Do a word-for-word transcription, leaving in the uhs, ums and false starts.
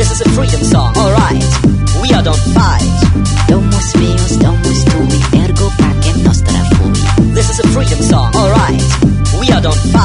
This is a freedom song, alright. We are don't fight. Domus meus, domus tui, ergo pacem nostra fui. This is a freedom song, alright. We are don't fight.